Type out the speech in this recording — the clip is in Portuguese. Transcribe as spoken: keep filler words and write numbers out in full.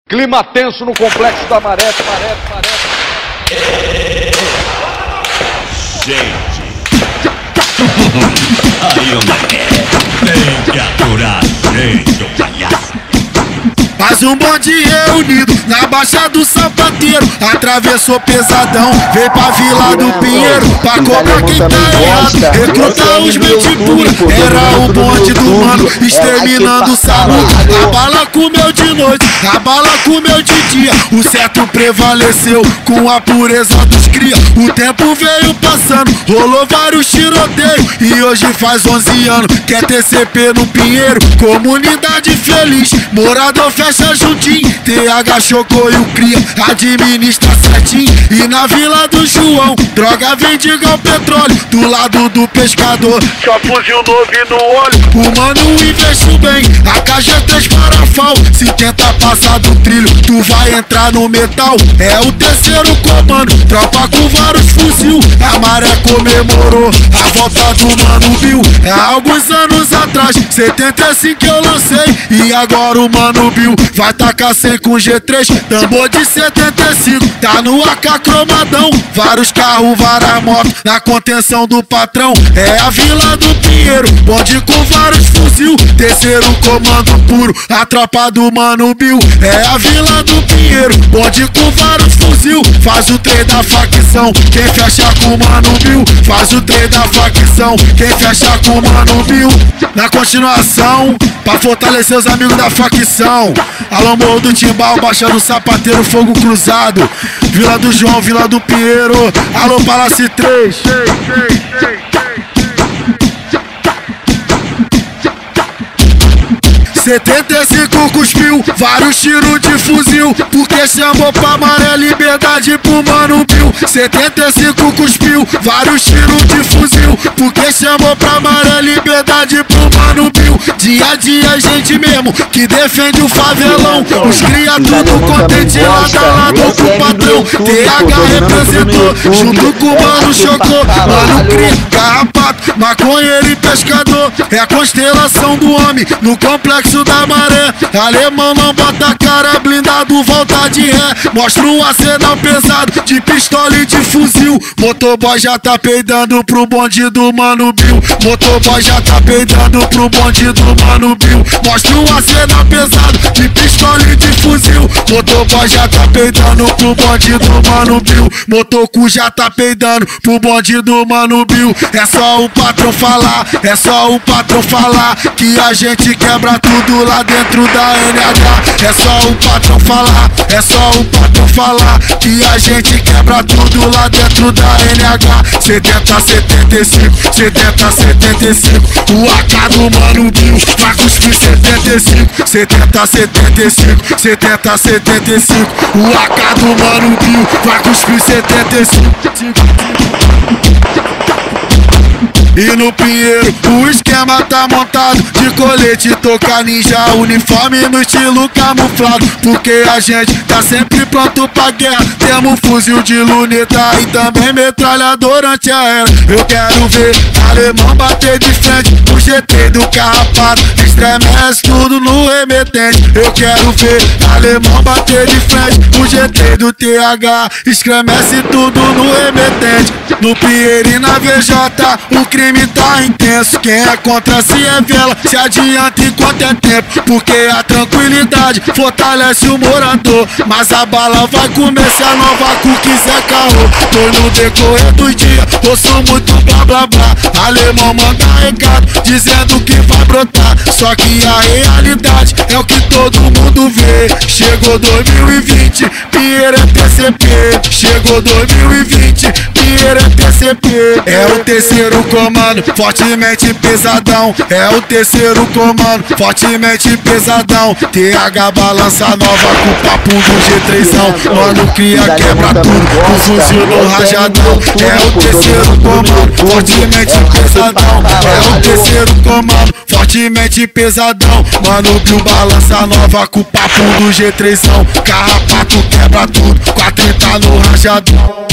Clima tenso no complexo da Maré, Maré, Maré. Gente, aí o Maré tem que aturar a gente, ô palhaço. Mais um bonde reunido na Baixa do Sapateiro. Atravessou pesadão, veio pra Vila do Pinheiro. Pra cobrar quem tá errado, recrutar os mente pura. Era o bonde do mano, exterminando o saúde. A bala comeu de noite, a bala comeu de dia. O certo prevaleceu com a pureza dos cria. O tempo veio passando, rolou vários tiroteios. E hoje faz onze anos, quer T C P no Pinheiro. Comunidade feliz, morador fecha juntinho. T H chocou e o cria, administra certinho. E na Vila do João, droga vende igual petróleo. Do lado do pescador, só fuzil novo no olho. O mano investiu bem, a K G três parafal. Se tenta passar do trilho, tu vai entrar no metal. É o terceiro comando, tropa com vários fuzil. A Maré comemorou a volta do Mano Bill. Há alguns anos atrás, setenta e cinco eu lancei. E agora o Mano Bill vai tacar cem com G três, tambor de setenta e cinco, tá no A K cromadão. Vários carros, várias motos, na contenção do patrão. É a Vila do Pinheiro, bonde com vários fuzil. Terceiro comando puro, a tropa do Mano Bill. É a Vila do Pinheiro, bonde com vários fuzil. Faz o trem da facção, quem fecha com o Mano Bill. Faz o trem da facção, quem fecha com o Mano Bill. Na continuação, pra fortalecer os amigos da facção, alô Morro do Timbal, Baixa do Sapateiro, Fogo Cruzado, Vila do João, Vila do Pinheiro, alô Palácio três. setenta e cinco cuspiu, vários tiros de fuzil, porque chamou pra Maré liberdade pro Mano Bill. setenta e cinco cuspiu, vários tiros de fuzil, porque chamou pra Maré liberdade pro Mano Bill. Dia a dia a gente mesmo que defende o favelão. Os cria tudo contente lado a lado com o patrão. T H representou, junto com o Mano chocou. Mano cria, carrapato, maconheiro e pescador. É a constelação do homem no complexo da Maré. Alemão não bota a cara, blindado volta de ré. Mostra um arsenal pesado de pistola e de fuzil. Motoboy já tá peidando pro bonde do Mano Bill. Motoboy já tá peidando pro bonde do Mano Bill. Mostra um arsenal pesado de pistola e de fuzil. Motoboy já tá peidando pro bonde do Mano Bill. Motocu já tá peidando pro bonde do Mano Bill. É só o patrão falar, é só o patrão falar que a gente quebra tudo lá dentro da N H. É só o patrão falar, é só o patrão falar que a gente quebra tudo lá dentro da N H. setenta, setenta e cinco, setenta, setenta e cinco, o A K do Mano Bill vai cuspir setenta e cinco. setenta, setenta e cinco, setenta, setenta e cinco, o A K do Mano Bill vai cuspir setenta e cinco. E no Pinheiro o esquema tá montado, de colete, toca ninja, uniforme no estilo camuflado. Porque a gente tá sempre pronto pra guerra. Temos fuzil de luneta e também metralhadora antiaérea. Eu quero ver alemão bater de frente, o G T do carrapato estremece tudo no remetente. Eu quero ver alemão bater de frente, o G T do T H estremece tudo no remetente. No Pinheiro e na V J o crime tá intenso. Quem é contra se revela, se adianta enquanto é tempo. Porque a tranquilidade fortalece o morador. Mas a bala vai comer se a nova cu quiser carro. Tô no decorrer dos dias, ouço muito blá blá blá. Alemão manda recado dizendo que vai brotar. Só que a realidade é o que todo mundo vê. Chegou dois mil e vinte, Pinheiro é T C P. Chegou dois mil e vinte, Pinheiro é T C P. É o terceiro comando, fortemente pesadão. É o terceiro comando, fortemente pesadão. T H balança nova com o papo do G trêsão. Mano cria, quebra tudo, com fuzil no rajadão. É o terceiro comando, fortemente pesadão. É o terceiro comando, fortemente pesadão. Mano Bill balança nova com o papo do G trêsão. Carrapato quebra tudo, com a trinta no rajadão.